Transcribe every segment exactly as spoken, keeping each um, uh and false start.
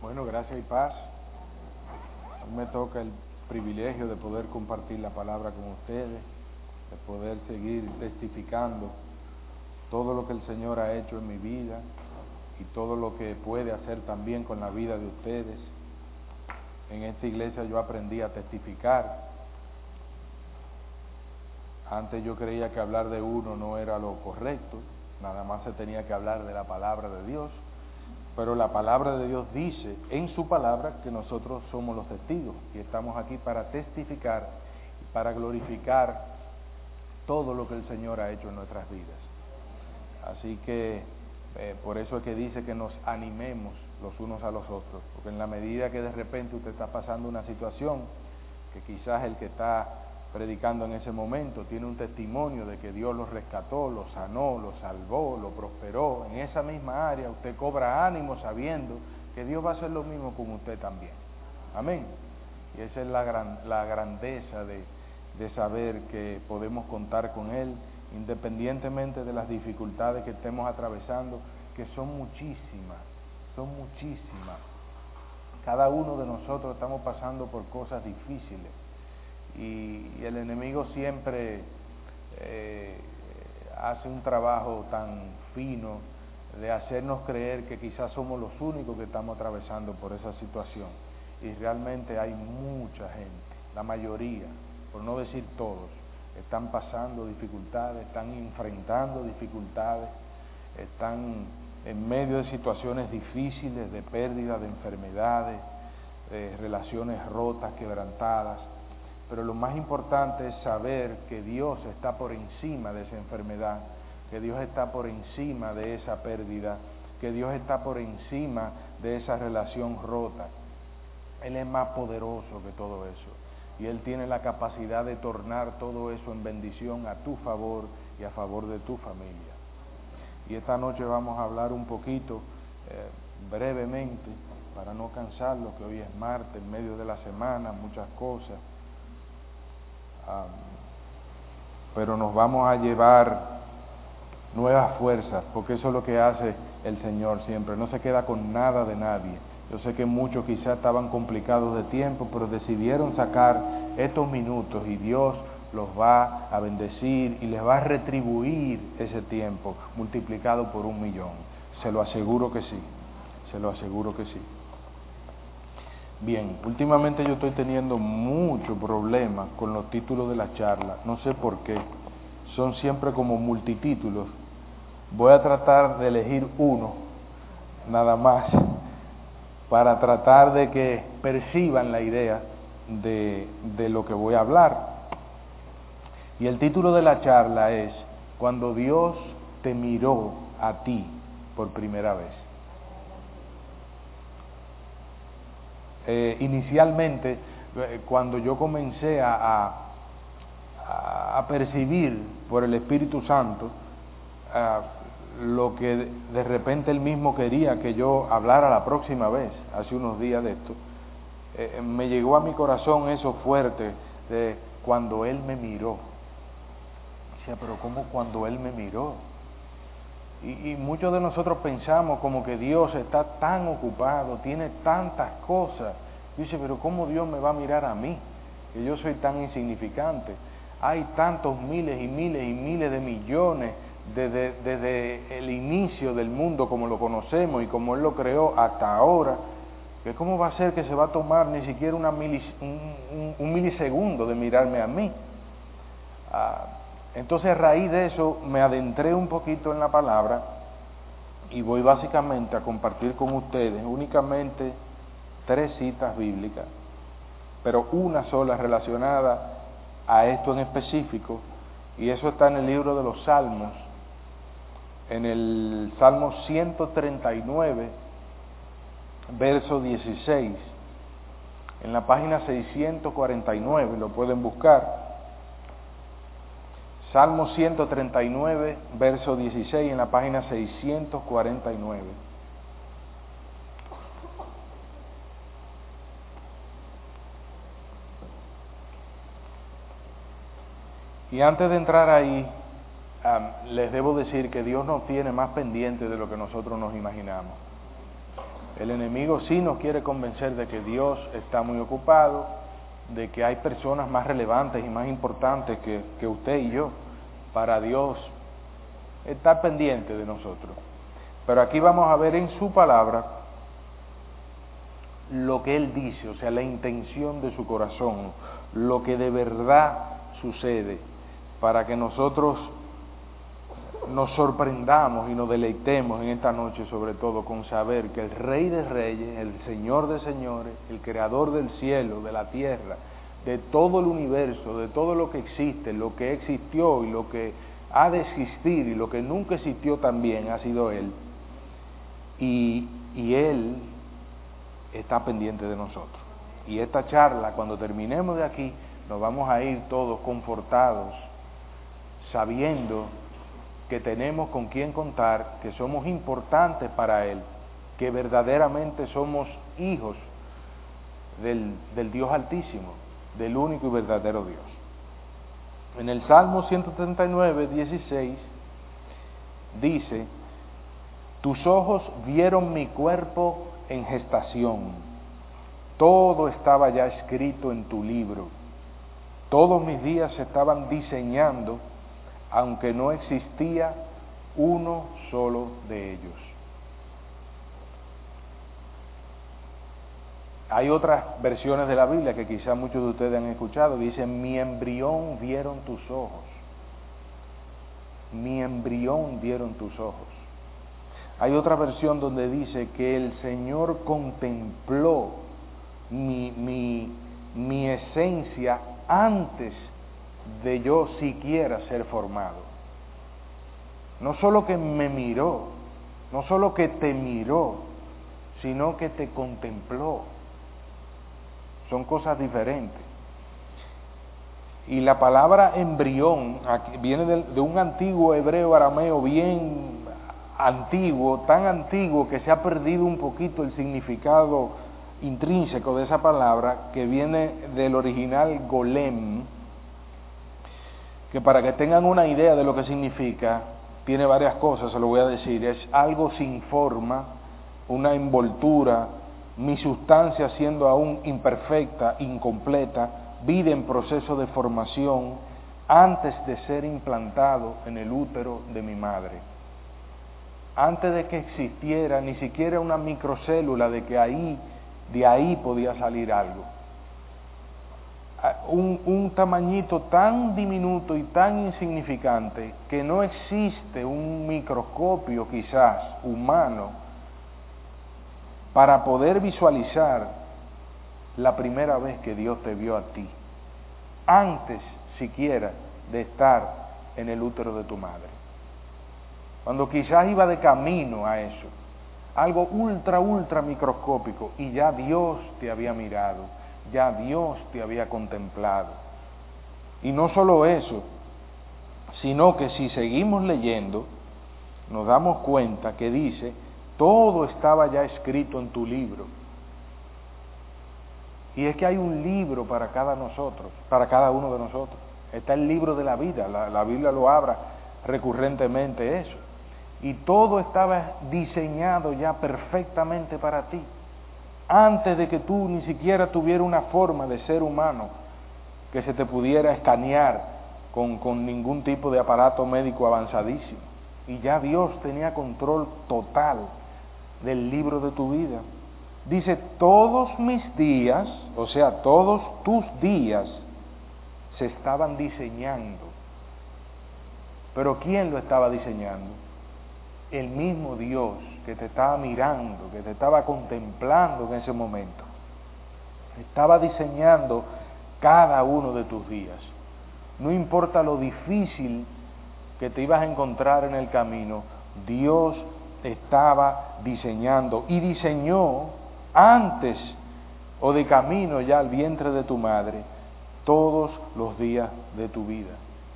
Bueno, gracias y paz. Hoy me toca el privilegio de poder compartir la palabra con ustedes, de poder seguir testificando todo lo que el Señor ha hecho en mi vida y todo lo que puede hacer también con la vida de ustedes. En esta iglesia yo aprendí a testificar. Antes yo creía que hablar de uno no era lo correcto, nada más se tenía que hablar de la palabra de Dios, pero la palabra de Dios dice en su palabra que nosotros somos los testigos y estamos aquí para testificar, para glorificar todo lo que el Señor ha hecho en nuestras vidas. Así que eh, por eso es que dice que nos animemos los unos a los otros, porque en la medida que de repente usted está pasando una situación que quizás el que está predicando en ese momento tiene un testimonio de que Dios lo rescató, lo sanó, lo salvó, lo prosperó en esa misma área, usted cobra ánimo sabiendo que Dios va a hacer lo mismo con usted también. Amén. Y esa es la gran, la grandeza de, de saber que podemos contar con Él independientemente de las dificultades que estemos atravesando, que son muchísimas, son muchísimas. Cada uno de nosotros estamos pasando por cosas difíciles. Y, y el enemigo siempre eh, hace un trabajo tan fino de hacernos creer que quizás somos los únicos que estamos atravesando por esa situación. Y realmente hay mucha gente, la mayoría, por no decir todos, están pasando dificultades, están enfrentando dificultades, están en medio de situaciones difíciles, de pérdida, de enfermedades, de relaciones rotas, quebrantadas. Pero lo más importante es saber que Dios está por encima de esa enfermedad, que Dios está por encima de esa pérdida, que Dios está por encima de esa relación rota. Él es más poderoso que todo eso y Él tiene la capacidad de tornar todo eso en bendición a tu favor y a favor de tu familia. Y esta noche vamos a hablar un poquito, eh, brevemente, para no cansarlo, que hoy es martes, en medio de la semana, muchas cosas. Um, pero nos vamos a llevar nuevas fuerzas, porque eso es lo que hace el Señor siempre, no se queda con nada de nadie. Yo sé que muchos quizás estaban complicados de tiempo, pero decidieron sacar estos minutos y Dios los va a bendecir y les va a retribuir ese tiempo multiplicado por un millón. Se lo aseguro que sí, se lo aseguro que sí. Bien, últimamente yo estoy teniendo muchos problemas con los títulos de la charla, no sé por qué, son siempre como multitítulos. Voy a tratar de elegir uno, nada más, para tratar de que perciban la idea de, de lo que voy a hablar. Y el título de la charla es Cuando Dios te miró a ti por primera vez. Eh, inicialmente, eh, cuando yo comencé a, a, a percibir por el Espíritu Santo eh, lo que de, de repente Él mismo quería que yo hablara la próxima vez, hace unos días de esto, eh, me llegó a mi corazón eso fuerte de cuando Él me miró. Decía, pero ¿cómo cuando Él me miró? Y, y muchos de nosotros pensamos como que Dios está tan ocupado, tiene tantas cosas. Dice, pero ¿cómo Dios me va a mirar a mí? Que yo soy tan insignificante. Hay tantos miles y miles y miles de millones desde, desde el inicio del mundo como lo conocemos y como Él lo creó hasta ahora, que ¿cómo va a ser que se va a tomar ni siquiera una milis, un, un, un milisegundo de mirarme a mí? Ah, Entonces, a raíz de eso, me adentré un poquito en la palabra y voy básicamente a compartir con ustedes únicamente tres citas bíblicas, pero una sola relacionada a esto en específico, y eso está en el libro de los Salmos, en el Salmo ciento treinta y nueve, verso dieciséis, en la página seiscientos cuarenta y nueve, lo pueden buscar. Salmo ciento treinta y nueve, verso dieciséis, en la página seiscientos cuarenta y nueve. Y antes de entrar ahí, um, les debo decir que Dios nos tiene más pendiente de lo que nosotros nos imaginamos. El enemigo sí nos quiere convencer de que Dios está muy ocupado, de que hay personas más relevantes y más importantes que, que usted y yo, para Dios estar pendiente de nosotros. Pero aquí vamos a ver en su palabra lo que Él dice, o sea, la intención de su corazón, lo que de verdad sucede, para que nosotros nos sorprendamos y nos deleitemos en esta noche, sobre todo con saber que el Rey de Reyes, el Señor de Señores, el Creador del cielo, de la tierra, de todo el universo, de todo lo que existe, lo que existió y lo que ha de existir y lo que nunca existió también, ha sido Él. Y, y Él está pendiente de nosotros. Y esta charla, cuando terminemos de aquí, nos vamos a ir todos confortados, sabiendo que tenemos con quién contar, que somos importantes para Él, que verdaderamente somos hijos del, del Dios Altísimo, del único y verdadero Dios. En el Salmo ciento treinta y nueve, dieciséis, dice: tus ojos vieron mi cuerpo en gestación, todo estaba ya escrito en tu libro, todos mis días se estaban diseñando, aunque no existía uno solo de ellos. Hay otras versiones de la Biblia que quizás muchos de ustedes han escuchado, dicen: mi embrión vieron tus ojos, mi embrión vieron tus ojos. Hay otra versión donde dice que el Señor contempló mi, mi, mi esencia antes de yo siquiera ser formado. No solo que me miró, no solo que te miró, sino que te contempló. Son cosas diferentes. Y la palabra embrión aquí viene de, de un antiguo hebreo arameo bien antiguo, tan antiguo que se ha perdido un poquito el significado intrínseco de esa palabra, que viene del original golem, que para que tengan una idea de lo que significa, tiene varias cosas, se lo voy a decir. Es algo sin forma, una envoltura, mi sustancia siendo aún imperfecta, incompleta, vida en proceso de formación, antes de ser implantado en el útero de mi madre. Antes de que existiera ni siquiera una microcélula de que ahí, de ahí podía salir algo. Un, un tamañito tan diminuto y tan insignificante que no existe un microscopio quizás humano para poder visualizar la primera vez que Dios te vio a ti, antes siquiera de estar en el útero de tu madre. Cuando quizás iba de camino a eso, algo ultra, ultra microscópico, y ya Dios te había mirado, ya Dios te había contemplado. Y no solo eso, sino que si seguimos leyendo, nos damos cuenta que dice: todo estaba ya escrito en tu libro. Y es que hay un libro para cada nosotros, para cada uno de nosotros. Está el libro de la vida, la, la Biblia lo habla recurrentemente eso. Y todo estaba diseñado ya perfectamente para ti, antes de que tú ni siquiera tuvieras una forma de ser humano que se te pudiera escanear con, con ningún tipo de aparato médico avanzadísimo. Y ya Dios tenía control total del libro de tu vida. Dice: todos mis días, o sea, todos tus días se estaban diseñando. ¿Pero quién lo estaba diseñando? El mismo Dios que te estaba mirando, que te estaba contemplando en ese momento. Estaba diseñando cada uno de tus días. No importa lo difícil que te ibas a encontrar en el camino, Dios estaba diseñando y diseñó antes o de camino ya al vientre de tu madre todos los días de tu vida.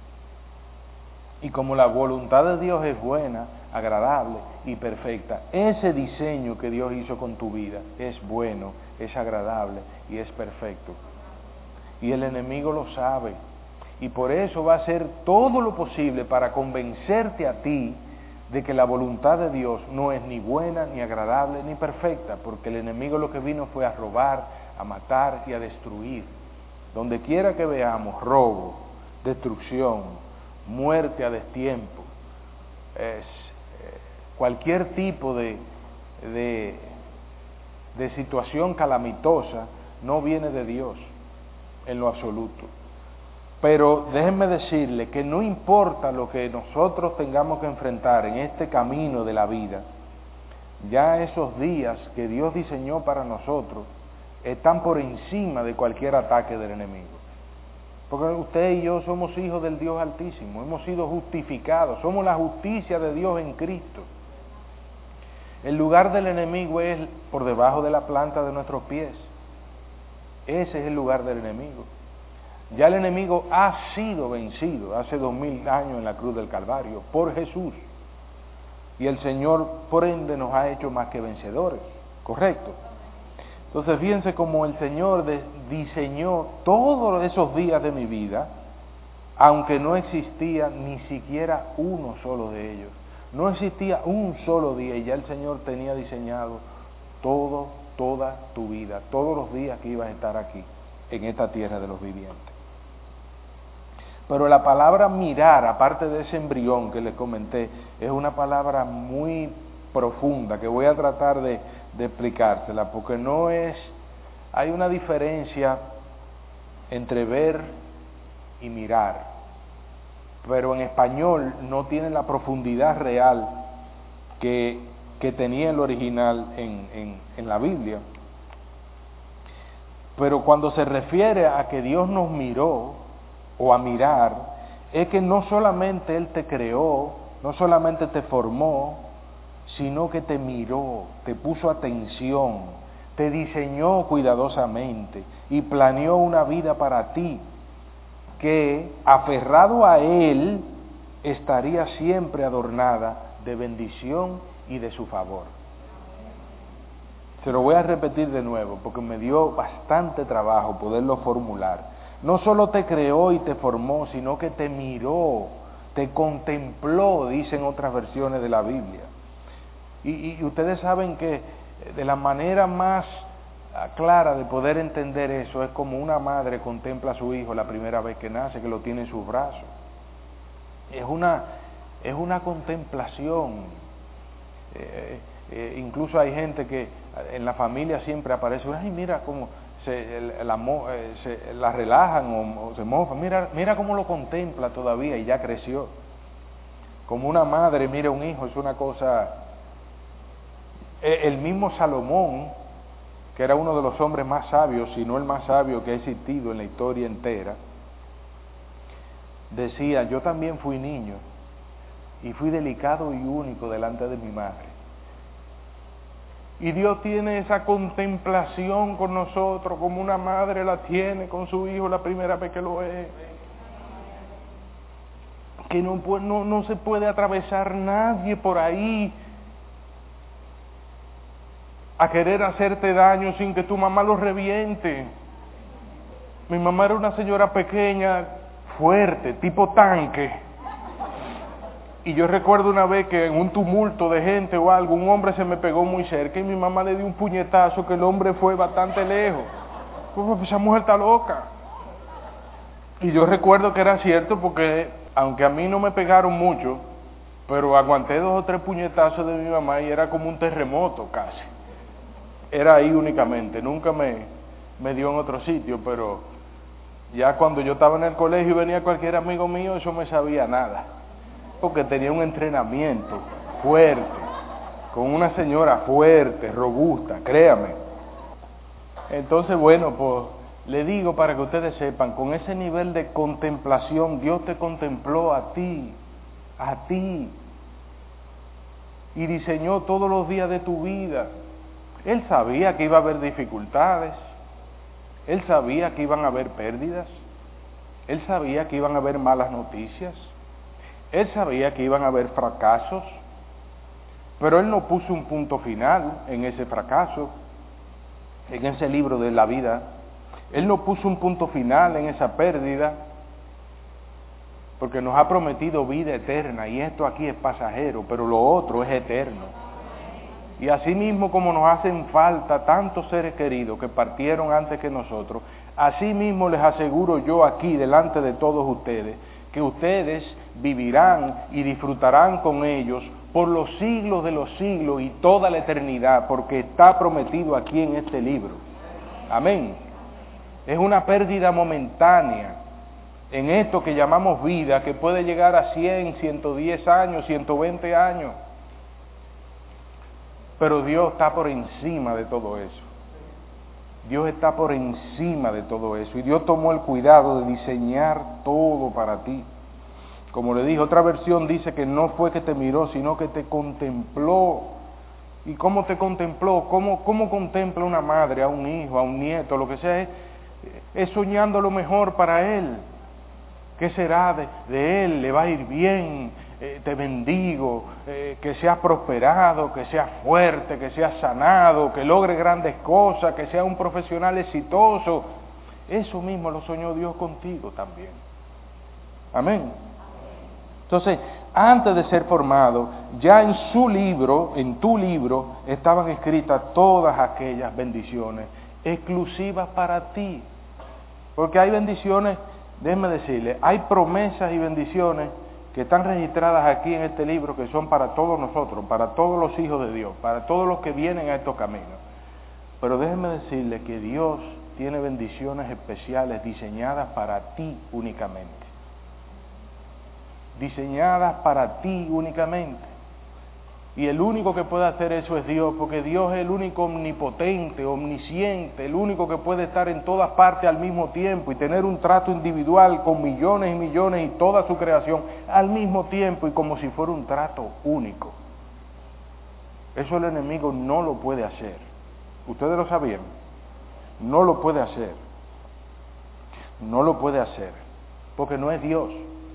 Y como la voluntad de Dios es buena, agradable y perfecta, ese diseño que Dios hizo con tu vida es bueno, es agradable y es perfecto. Y el enemigo lo sabe, y por eso va a hacer todo lo posible para convencerte a ti de que la voluntad de Dios no es ni buena, ni agradable, ni perfecta, porque el enemigo lo que vino fue a robar, a matar y a destruir. Donde quiera que veamos robo, destrucción, muerte a destiempo, es, eh, cualquier tipo de, de, de situación calamitosa no viene de Dios en lo absoluto. Pero déjenme decirle que no importa lo que nosotros tengamos que enfrentar en este camino de la vida, ya esos días que Dios diseñó para nosotros están por encima de cualquier ataque del enemigo. Porque usted y yo somos hijos del Dios Altísimo, hemos sido justificados, somos la justicia de Dios en Cristo. El lugar del enemigo es por debajo de la planta de nuestros pies. Ese es el lugar del enemigo. Ya el enemigo ha sido vencido hace dos mil años en la cruz del Calvario por Jesús. Y el Señor, por ende, nos ha hecho más que vencedores. ¿Correcto? Entonces, fíjense cómo el Señor de, diseñó todos esos días de mi vida, aunque no existía ni siquiera uno solo de ellos. No existía un solo día y ya el Señor tenía diseñado todo, toda tu vida, todos los días que ibas a estar aquí, en esta tierra de los vivientes. Pero la palabra mirar, aparte de ese embrión que les comenté, es una palabra muy profunda que voy a tratar de, de explicársela, porque no es, hay una diferencia entre ver y mirar, pero en español no tiene la profundidad real que, que tenía el original en, en, en la Biblia. Pero cuando se refiere a que Dios nos miró, o a mirar, es que no solamente Él te creó, no solamente te formó, sino que te miró, te puso atención, te diseñó cuidadosamente y planeó una vida para ti, que aferrado a Él estaría siempre adornada de bendición y de su favor. Se lo voy a repetir de nuevo, porque me dio bastante trabajo poderlo formular. No solo te creó y te formó, sino que te miró, te contempló, dicen otras versiones de la Biblia. Y, y ustedes saben que de la manera más clara de poder entender eso es como una madre contempla a su hijo la primera vez que nace, que lo tiene en sus brazos. Es una, es una contemplación. Eh, eh, incluso hay gente que en la familia siempre aparece, ay, mira cómo se la, se, la relajan o, o se mofan, mira, mira cómo lo contempla todavía y ya creció. Como una madre mira a un hijo, es una cosa. El mismo Salomón, que era uno de los hombres más sabios, si no el más sabio que ha existido en la historia entera, decía, yo también fui niño y fui delicado y único delante de mi madre. Y Dios tiene esa contemplación con nosotros, como una madre la tiene con su hijo la primera vez que lo es. Que no, no, no se puede atravesar nadie por ahí a querer hacerte daño sin que tu mamá lo reviente. Mi mamá era una señora pequeña, fuerte, tipo tanque. Y yo recuerdo una vez que en un tumulto de gente o algo, un hombre se me pegó muy cerca y mi mamá le dio un puñetazo que el hombre fue bastante lejos. Pues esa mujer está loca. Y yo recuerdo que era cierto porque, aunque a mí no me pegaron mucho, pero aguanté dos o tres puñetazos de mi mamá y era como un terremoto casi. Era ahí únicamente, nunca me, me dio en otro sitio, pero ya cuando yo estaba en el colegio y venía cualquier amigo mío, eso me sabía nada. Porque tenía un entrenamiento fuerte, con una señora fuerte, robusta, créame. Entonces, bueno, pues le digo para que ustedes sepan, con ese nivel de contemplación, Dios te contempló a ti, a ti, y diseñó todos los días de tu vida. Él sabía que iba a haber dificultades, Él sabía que iban a haber pérdidas, Él sabía que iban a haber malas noticias, Él sabía que iban a haber fracasos, pero Él no puso un punto final en ese fracaso, en ese libro de la vida. Él no puso un punto final en esa pérdida. porque nos ha prometido vida eterna, y esto aquí es pasajero, pero lo otro es eterno. Y así mismo como nos hacen falta tantos seres queridos que partieron antes que nosotros, así mismo les aseguro yo aquí, delante de todos ustedes, que ustedes vivirán y disfrutarán con ellos por los siglos de los siglos y toda la eternidad, porque está prometido aquí en este libro. Amén. Es una pérdida momentánea en esto que llamamos vida, que puede llegar a cien, ciento diez años, ciento veinte años. Pero Dios está por encima de todo eso. Dios está por encima de todo eso. Y Dios tomó el cuidado de diseñar todo para ti. Como le dije, otra versión dice que no fue que te miró, sino que te contempló. ¿Y cómo te contempló? ¿Cómo, cómo contempla una madre a un hijo, a un nieto, lo que sea? Es, es soñando lo mejor para él. ¿Qué será de, de él? ¿Le va a ir bien? Eh, te bendigo, eh, que seas prosperado, que seas fuerte, que seas sanado, que logre grandes cosas, que seas un profesional exitoso. Eso mismo lo soñó Dios contigo también. Amén. Entonces, antes de ser formado, ya en su libro, en tu libro, estaban escritas todas aquellas bendiciones exclusivas para ti. Porque hay bendiciones, déjenme decirle, hay promesas y bendiciones que están registradas aquí en este libro, que son para todos nosotros, para todos los hijos de Dios, para todos los que vienen a estos caminos. Pero déjenme decirle que Dios tiene bendiciones especiales diseñadas para ti únicamente. Diseñadas para ti únicamente. Y el único que puede hacer eso es Dios, porque Dios es el único omnipotente, omnisciente, el único que puede estar en todas partes al mismo tiempo y tener un trato individual con millones y millones y toda su creación al mismo tiempo y como si fuera un trato único. Eso el enemigo no lo puede hacer. Ustedes lo sabían. No lo puede hacer. No lo puede hacer, porque no es Dios.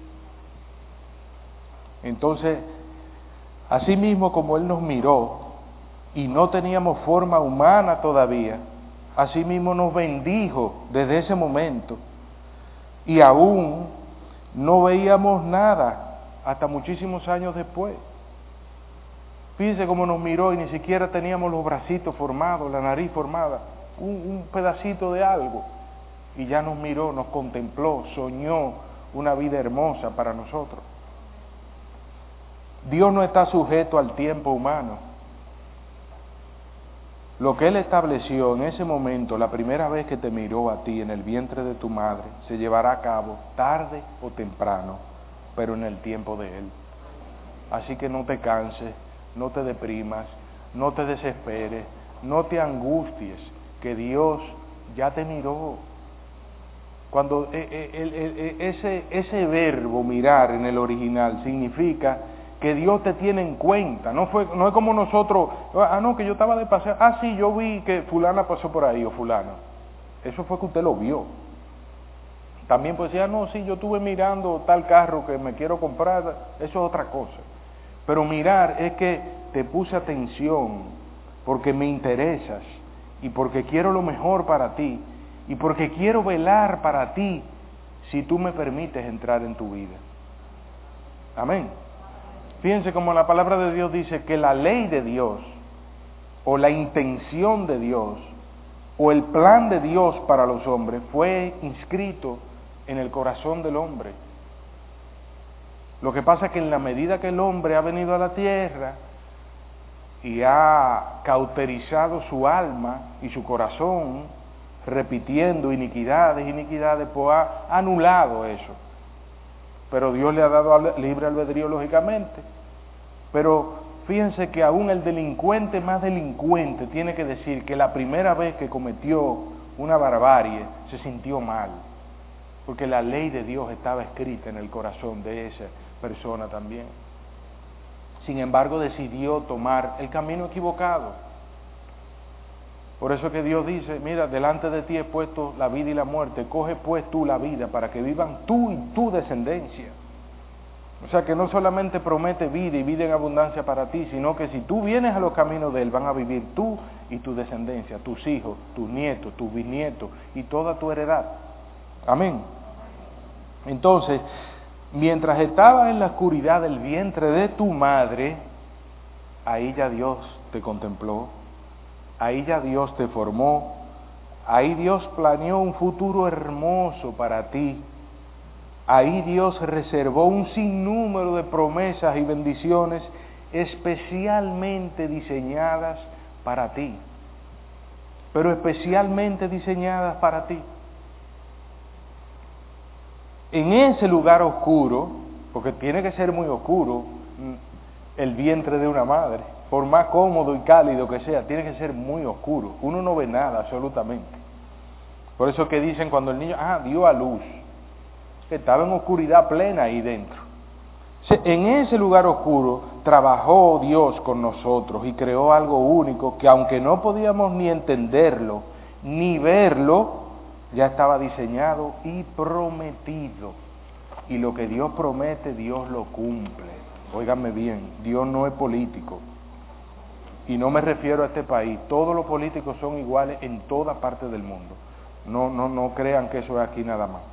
Entonces, así mismo como Él nos miró y no teníamos forma humana todavía, así mismo nos bendijo desde ese momento y aún no veíamos nada hasta muchísimos años después. Fíjense cómo nos miró y ni siquiera teníamos los bracitos formados, la nariz formada, un, un pedacito de algo, y ya nos miró, nos contempló, soñó una vida hermosa para nosotros. Dios no está sujeto al tiempo humano. Lo que Él estableció en ese momento, la primera vez que te miró a ti en el vientre de tu madre, se llevará a cabo tarde o temprano, pero en el tiempo de Él. Así que no te canses, no te deprimas, no te desesperes, no te angusties, que Dios ya te miró. Cuando eh, eh, el, el, ese, ese verbo mirar en el original significa que Dios te tiene en cuenta, no fue, no es como nosotros, ah no, que yo estaba de paseo, ah sí, yo vi que fulana pasó por ahí o fulano, eso fue que usted lo vio. También pues decía, no, sí, yo estuve mirando tal carro que me quiero comprar, eso es otra cosa. Pero mirar es que te puse atención, porque me interesas, y porque quiero lo mejor para ti, y porque quiero velar para ti, si tú me permites entrar en tu vida. Amén. Fíjense como la palabra de Dios dice que la ley de Dios, o la intención de Dios, o el plan de Dios para los hombres fue inscrito en el corazón del hombre. Lo que pasa es que en la medida que el hombre ha venido a la tierra y ha cauterizado su alma y su corazón, repitiendo iniquidades, iniquidades, pues ha anulado eso. Pero Dios le ha dado libre albedrío, lógicamente. Pero fíjense que aún el delincuente más delincuente tiene que decir que la primera vez que cometió una barbarie se sintió mal, porque la ley de Dios estaba escrita en el corazón de esa persona también. Sin embargo, decidió tomar el camino equivocado. Por eso que Dios dice, mira, delante de ti he puesto la vida y la muerte, coge pues tú la vida para que vivan tú y tu descendencia. O sea que no solamente promete vida y vida en abundancia para ti, sino que si tú vienes a los caminos de Él, van a vivir tú y tu descendencia, tus hijos, tus nietos, tus bisnietos y toda tu heredad. Amén. Entonces, Mientras estabas en la oscuridad del vientre de tu madre, ahí ya Dios te contempló, ahí ya Dios te formó, ahí Dios planeó un futuro hermoso para ti, ahí Dios reservó un sinnúmero de promesas y bendiciones especialmente diseñadas para ti, pero especialmente diseñadas para ti. En ese lugar oscuro, porque tiene que ser muy oscuro el vientre de una madre, por más cómodo y cálido que sea, tiene que ser muy oscuro, uno no ve nada absolutamente. Por eso que dicen cuando el niño, ah, dio a luz, estaba en oscuridad plena ahí dentro. En ese lugar oscuro trabajó Dios con nosotros y creó algo único que aunque no podíamos ni entenderlo, ni verlo, ya estaba diseñado y prometido. Y lo que Dios promete, Dios lo cumple. Óiganme bien, Dios no es político. Y no me refiero a este país. Todos los políticos son iguales en toda parte del mundo. No, no, no crean que eso es aquí nada más.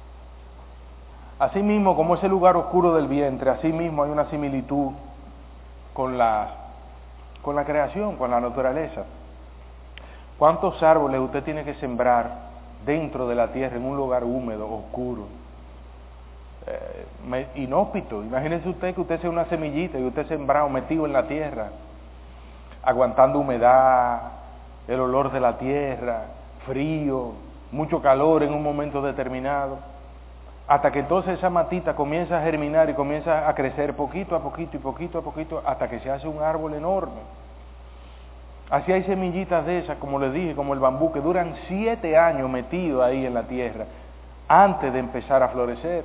Así mismo, como ese lugar oscuro del vientre, así mismo hay una similitud con la, con la creación, con la naturaleza. ¿Cuántos árboles usted tiene que sembrar dentro de la tierra, en un lugar húmedo, oscuro, eh, inhóspito? Imagínese usted que usted sea una semillita y usted sembrado, metido en la tierra, aguantando humedad, el olor de la tierra, frío, mucho calor en un momento determinado, hasta que entonces esa matita comienza a germinar y comienza a crecer poquito a poquito y poquito a poquito hasta que se hace un árbol enorme. Así hay semillitas de esas, como les dije, como el bambú, que duran siete años metidos ahí en la tierra antes de empezar a florecer.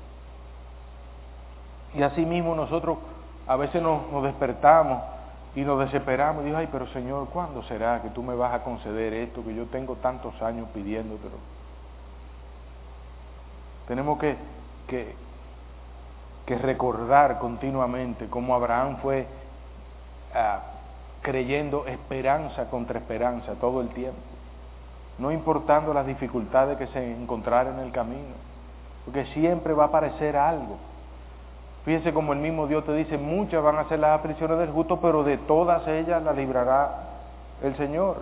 Y así mismo nosotros a veces nos, nos despertamos y nos desesperamos y digo, ay, pero Señor, ¿cuándo será que tú me vas a conceder esto que yo tengo tantos años pidiéndotelo? Tenemos que, que, que recordar continuamente cómo Abraham fue uh, creyendo esperanza contra esperanza todo el tiempo, no importando las dificultades que se encontraran en el camino, porque siempre va a aparecer algo. Fíjense como el mismo Dios te dice, muchas van a ser las aflicciones del justo, pero de todas ellas las librará el Señor.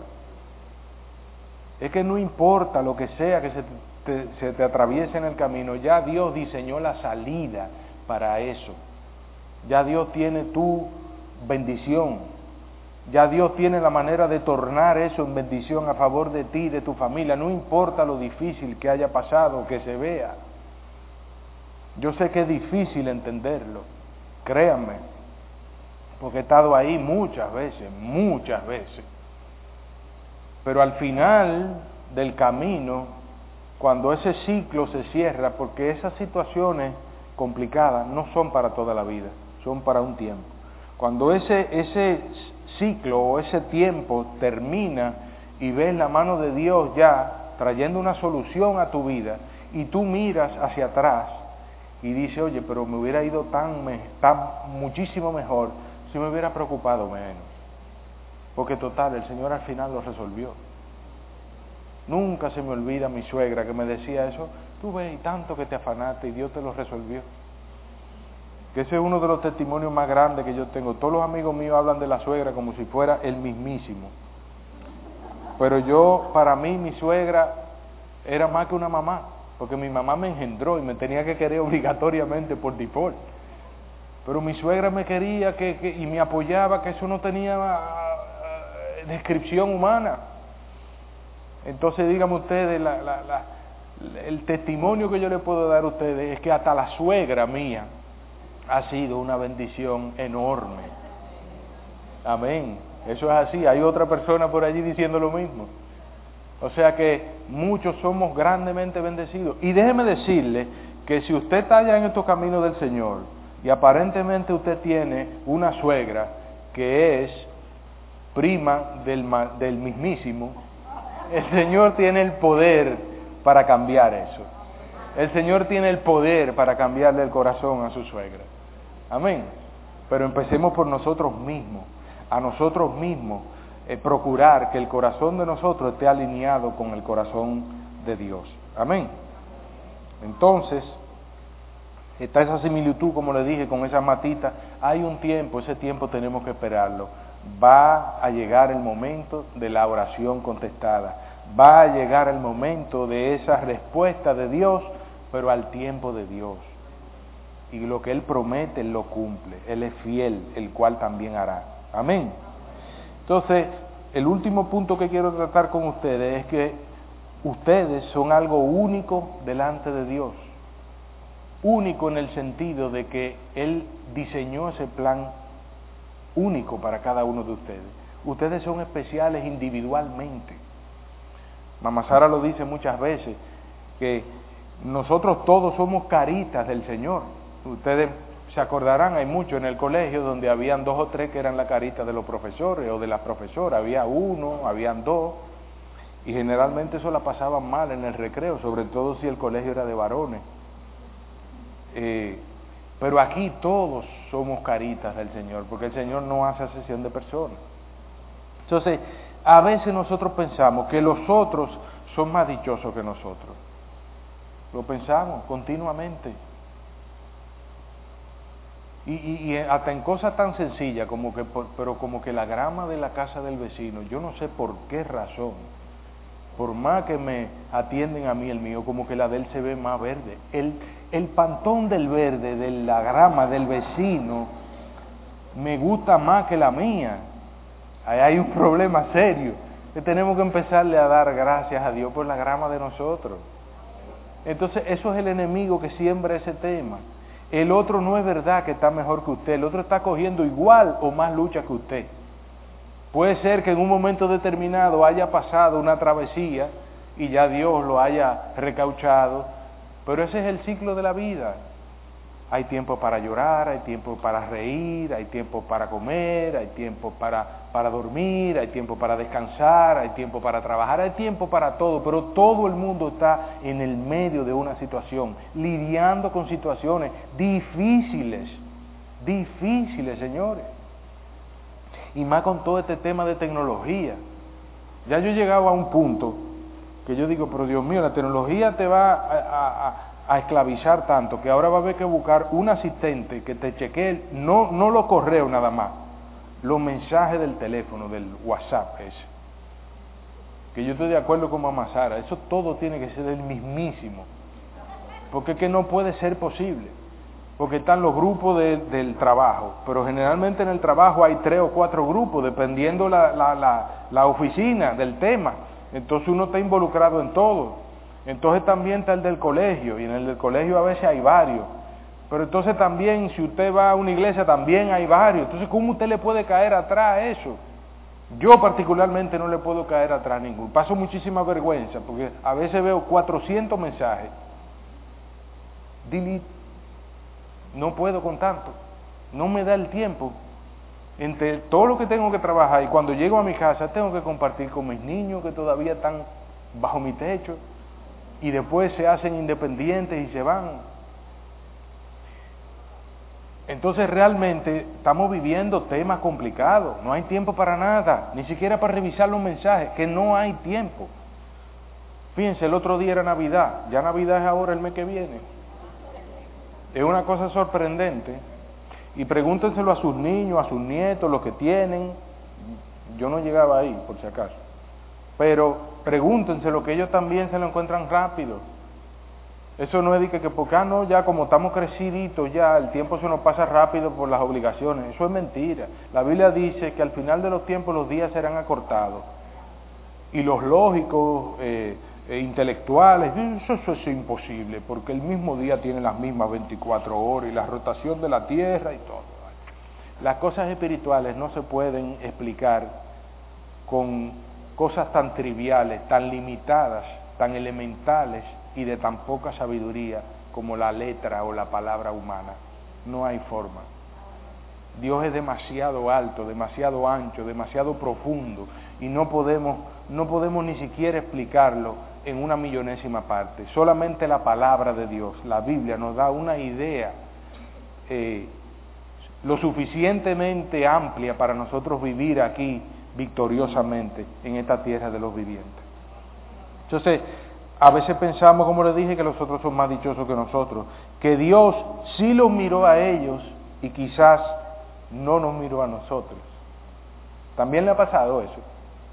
Es que no importa lo que sea que se te, se te atraviese en el camino, ya Dios diseñó la salida para eso. Ya Dios tiene tu bendición. Ya Dios tiene la manera de tornar eso en bendición a favor de ti y de tu familia. No importa lo difícil que haya pasado, que se vea. Yo sé que es difícil entenderlo, créanme, porque he estado ahí muchas veces, muchas veces. Pero al final del camino, cuando ese ciclo se cierra, porque esas situaciones complicadas no son para toda la vida, son para un tiempo. Cuando ese, ese ciclo o ese tiempo termina y ves la mano de Dios ya trayendo una solución a tu vida y tú miras hacia atrás y dices, oye, pero me hubiera ido tan, tan muchísimo mejor si me hubiera preocupado menos. Porque total, el Señor al final lo resolvió. Nunca se me olvida mi suegra que me decía eso, tú ves y tanto que te afanaste y Dios te lo resolvió. Que ese es uno de los testimonios más grandes que yo tengo. Todos los amigos míos hablan de la suegra como si fuera el mismísimo. Pero yo, para mí, mi suegra era más que una mamá, porque mi mamá me engendró y me tenía que querer obligatoriamente por default. Pero mi suegra me quería que, que, y me apoyaba, que eso no tenía uh, descripción humana. Entonces, díganme ustedes, la, la, la, el testimonio que yo le puedo dar a ustedes es que hasta la suegra mía ha sido una bendición enorme. Amén. Eso es así. Hay otra persona por allí diciendo lo mismo. O sea que muchos somos grandemente bendecidos. Y déjeme decirle que si usted está allá en estos caminos del Señor y aparentemente usted tiene una suegra que es prima del, del mismísimo, el Señor tiene el poder para cambiar eso. El Señor tiene el poder para cambiarle el corazón a su suegra. Amén. Pero empecemos por nosotros mismos. A nosotros mismos eh, procurar que el corazón de nosotros esté alineado con el corazón de Dios. Amén. Entonces, Está esa similitud, como le dije, con esa matita. Hay un tiempo, ese tiempo tenemos que esperarlo. Va a llegar el momento de la oración contestada. Va a llegar el momento de esa respuesta de Dios, pero al tiempo de Dios. Y lo que Él promete, Él lo cumple. Él es fiel, el cual también hará. Amén. Entonces, el último punto que quiero tratar con ustedes es que ustedes son algo único delante de Dios. Único en el sentido de que Él diseñó ese plan único para cada uno de ustedes. Ustedes son especiales individualmente. Mamá Sara lo dice muchas veces, que nosotros todos somos caritas del Señor. Ustedes se acordarán, hay muchos en el colegio donde habían dos o tres que eran la carita de los profesores o de las profesoras. Había uno, habían dos, y generalmente eso la pasaban mal en el recreo, sobre todo si el colegio era de varones. Eh, pero aquí todos somos caritas del Señor, porque el Señor no hace acepción de personas. Entonces, a veces nosotros pensamos que los otros son más dichosos que nosotros. Lo pensamos continuamente. Y, y, y hasta en cosas tan sencillas como que, pero como que la grama de la casa del vecino, yo no sé por qué razón, por más que me atienden a mí el mío, como que la de él se ve más verde. El, el pantón del verde de la grama del vecino me gusta más que la mía. Ahí hay un problema serio, que tenemos que empezarle a dar gracias a Dios por la grama de nosotros. Entonces, eso es el enemigo que siembra ese tema. El otro no es verdad que está mejor que usted, el otro está cogiendo igual o más lucha que usted. Puede ser que en un momento determinado haya pasado una travesía y ya Dios lo haya recauchado, pero ese es el ciclo de la vida. Hay tiempo para llorar, hay tiempo para reír, hay tiempo para comer, hay tiempo para, para dormir, hay tiempo para descansar, hay tiempo para trabajar, hay tiempo para todo, pero todo el mundo está en el medio de una situación, lidiando con situaciones difíciles, difíciles, señores. Y más con todo este tema de tecnología. Ya yo he llegado a un punto que yo digo, pero Dios mío, la tecnología te va a, a, a a esclavizar tanto que ahora va a haber que buscar un asistente que te chequee, no, no los correos nada más, los mensajes del teléfono, del WhatsApp ese. Que yo estoy de acuerdo con Mamá Sara, eso todo tiene que ser el mismísimo, porque es que no puede ser posible, porque están los grupos de, del trabajo, pero generalmente en el trabajo hay tres o cuatro grupos, dependiendo la, la, la, la oficina del tema, entonces uno está involucrado en todo. Entonces también está el del colegio, y en el del colegio a veces hay varios. Pero entonces también, si usted va a una iglesia, también hay varios. Entonces, ¿cómo usted le puede caer atrás a eso? Yo particularmente no le puedo caer atrás a ninguno. Paso muchísima vergüenza, porque a veces veo cuatrocientos mensajes. Delete. No puedo con tanto. No me da el tiempo. Entre todo lo que tengo que trabajar, y cuando llego a mi casa, tengo que compartir con mis niños que todavía están bajo mi techo, y después se hacen independientes y se van. Entonces realmente estamos viviendo temas complicados, no hay tiempo para nada, ni siquiera para revisar los mensajes, que no hay tiempo. Fíjense, el otro día era Navidad, ya Navidad es ahora el mes que viene. Es una cosa sorprendente, y pregúntenselo a sus niños, a sus nietos, los que tienen. Yo no llegaba ahí, por si acaso. Pero pregúntenselo, que ellos también se lo encuentran rápido. Eso no es de que, que porque, ah, no, ya como estamos creciditos ya, el tiempo se nos pasa rápido por las obligaciones. Eso es mentira. La Biblia dice que al final de los tiempos los días serán acortados. Y los lógicos, eh, eh, intelectuales, eso, eso es imposible, porque el mismo día tiene las mismas veinticuatro horas y la rotación de la tierra y todo. Las cosas espirituales no se pueden explicar con cosas tan triviales, tan limitadas, tan elementales y de tan poca sabiduría como la letra o la palabra humana. No hay forma. Dios es demasiado alto, demasiado ancho, demasiado profundo, y no podemos, no podemos ni siquiera explicarlo en una millonésima parte. Solamente la palabra de Dios, la Biblia, nos da una idea eh, lo suficientemente amplia para nosotros vivir aquí victoriosamente en esta tierra de los vivientes. Entonces, a veces pensamos, como les dije, que los otros son más dichosos que nosotros, que Dios sí los miró a ellos y quizás no nos miró a nosotros. ¿También le ha pasado eso?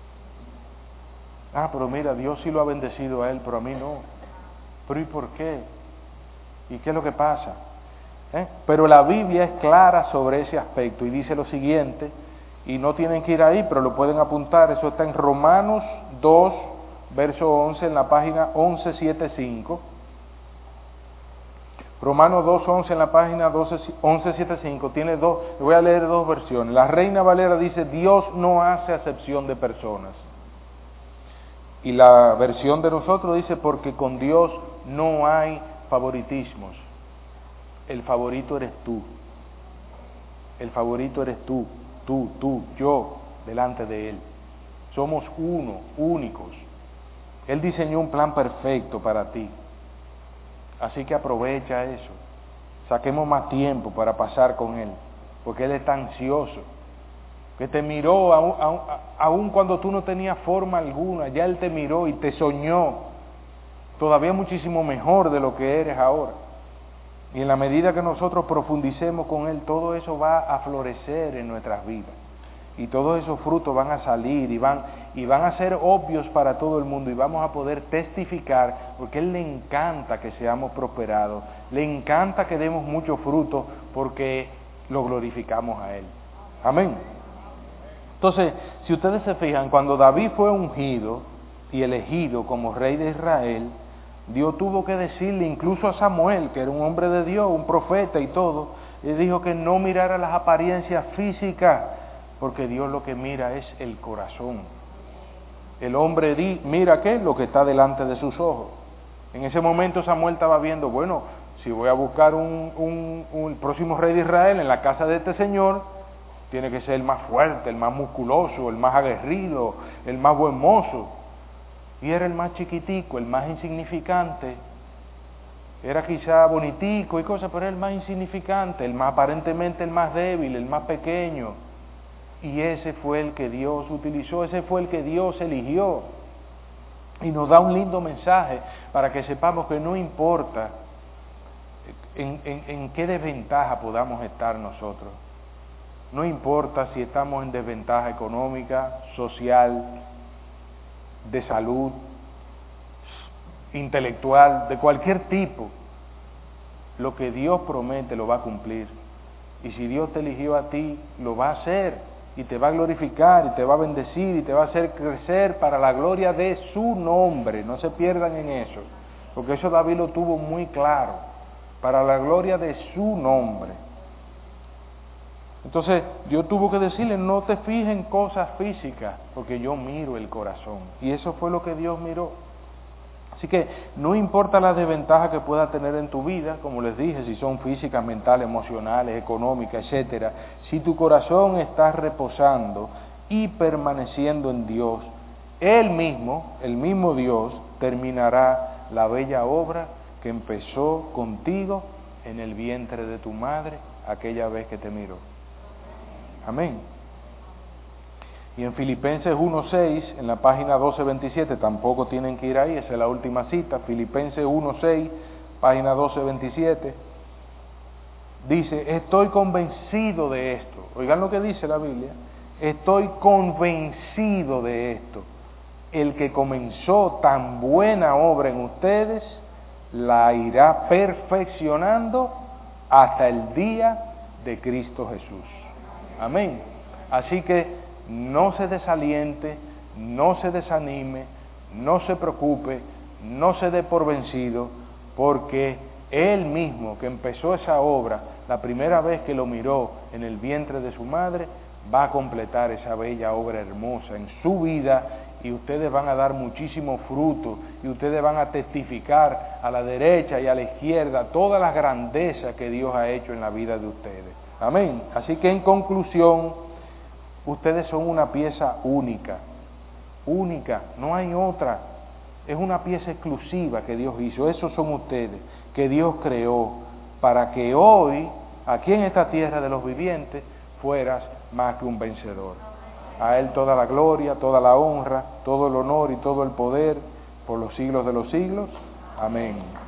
Ah, pero mira, Dios sí lo ha bendecido a él, pero a mí no. ¿Pero y por qué? ¿Y qué es lo que pasa? ¿Eh? Pero la Biblia es clara sobre ese aspecto y dice lo siguiente, y no tienen que ir ahí, pero lo pueden apuntar, eso está en Romanos dos, verso once, en la página once setenta y cinco. Romanos dos, once, en la página once setenta y cinco, tiene dos, le voy a leer dos versiones. La Reina Valera dice, Dios no hace acepción de personas. Y la versión de nosotros dice, porque con Dios no hay favoritismos. El favorito eres tú. El favorito eres tú, tú, tú, yo, delante de Él. Somos uno, únicos. Él diseñó un plan perfecto para ti. Así que aprovecha eso. Saquemos más tiempo para pasar con Él, porque Él está ansioso. Que te miró aún, aún, aún cuando tú no tenías forma alguna, ya Él te miró y te soñó, todavía muchísimo mejor de lo que eres ahora. Y en la medida que nosotros profundicemos con Él, todo eso va a florecer en nuestras vidas. Y todos esos frutos van a salir y van, y van a ser obvios para todo el mundo y vamos a poder testificar, porque a Él le encanta que seamos prosperados, le encanta que demos mucho fruto porque lo glorificamos a Él. Amén. Entonces, si ustedes se fijan, cuando David fue ungido y elegido como rey de Israel, Dios tuvo que decirle incluso a Samuel, que era un hombre de Dios, un profeta y todo, le dijo que no mirara las apariencias físicas, porque Dios lo que mira es el corazón. El hombre di, mira qué, lo que está delante de sus ojos. En ese momento Samuel estaba viendo, bueno, si voy a buscar un, un, un próximo rey de Israel en la casa de este señor, tiene que ser el más fuerte, el más musculoso, el más aguerrido, el más buen mozo. Y era el más chiquitico, el más insignificante. Era quizá bonitico y cosas, pero era el más insignificante, el más aparentemente el más débil, el más pequeño. Y ese fue el que Dios utilizó, ese fue el que Dios eligió. Y nos da un lindo mensaje para que sepamos que no importa en, en, en qué desventaja podamos estar nosotros. No importa si estamos en desventaja económica, social, de salud, intelectual, de cualquier tipo. Lo que Dios promete lo va a cumplir. Y si Dios te eligió a ti, lo va a hacer. Y te va a glorificar, y te va a bendecir, y te va a hacer crecer para la gloria de su nombre. No se pierdan en eso. Porque eso David lo tuvo muy claro. Para la gloria de su nombre. Entonces, Dios tuvo que decirle, no te fijes en cosas físicas, porque yo miro el corazón. Y eso fue lo que Dios miró. Así que no importa las desventajas que puedas tener en tu vida, como les dije, si son físicas, mentales, emocionales, económicas, etcétera. Si tu corazón está reposando y permaneciendo en Dios, Él mismo, el mismo Dios, terminará la bella obra que empezó contigo en el vientre de tu madre aquella vez que te miró. Amén. Y en Filipenses uno seis, en la página doce veintisiete, tampoco tienen que ir ahí, esa es la última cita, Filipenses uno seis, página doce veintisiete, dice, estoy convencido de esto. Oigan lo que dice la Biblia, estoy convencido de esto. El que comenzó tan buena obra en ustedes, la irá perfeccionando hasta el día de Cristo Jesús. Amén. Así que no se desaliente, no se desanime, no se preocupe, no se dé por vencido, porque Él mismo que empezó esa obra, la primera vez que lo miró en el vientre de su madre, va a completar esa bella obra hermosa en su vida y ustedes van a dar muchísimo fruto y ustedes van a testificar a la derecha y a la izquierda todas las grandezas que Dios ha hecho en la vida de ustedes. Amén. Así que en conclusión, ustedes son una pieza única, única, no hay otra. Es una pieza exclusiva que Dios hizo, esos son ustedes, que Dios creó, para que hoy, aquí en esta tierra de los vivientes, fueras más que un vencedor. A Él toda la gloria, toda la honra, todo el honor y todo el poder, por los siglos de los siglos. Amén.